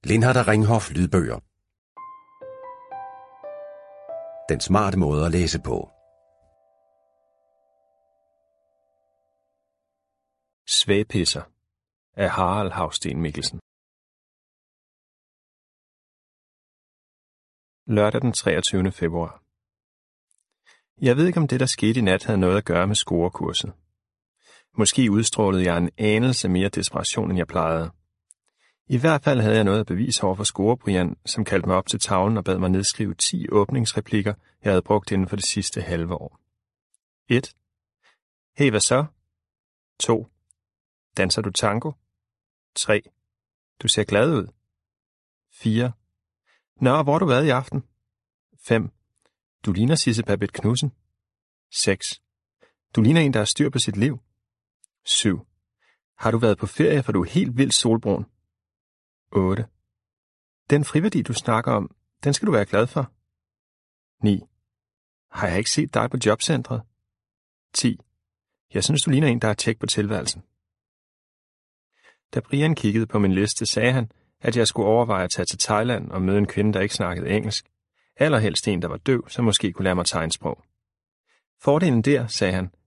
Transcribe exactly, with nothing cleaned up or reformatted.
Lindhardt Ringhof lydbøger. Den smarte måde at læse på. Svægpisser af Harald Hausten Mikkelsen. Lørdag den treogtyvende februar. Jeg ved ikke, om det, der skete i nat, havde noget at gøre med scorekurset. Måske udstrålede jeg en anelse mere desperation, end jeg plejede. I hvert fald havde jeg noget at bevise over for scorebrian, som kaldte mig op til tavlen og bad mig nedskrive ti åbningsreplikker, jeg havde brugt inden for det sidste halve år. et. Hey, hvad så? to. Danser du tango? tre. Du ser glad ud. fire. Nå, hvor har du været i aften? fem. Du ligner Sisse Babett Knudsen. seks. Du ligner en, der har styr på sit liv. syv. Har du været på ferie, for du er helt vildt solbrun? otte. Den friværdi, du snakker om, den skal du være glad for. ni. Har jeg ikke set dig på jobcentret? ti. Jeg synes, du ligner en, der har tjek på tilværelsen. Da Brian kiggede på min liste, sagde han, at jeg skulle overveje at tage til Thailand og møde en kvinde, der ikke snakkede engelsk. Allerhelst en, der var døv, som måske kunne lære mig tegnsprog. Fordelen der, sagde han,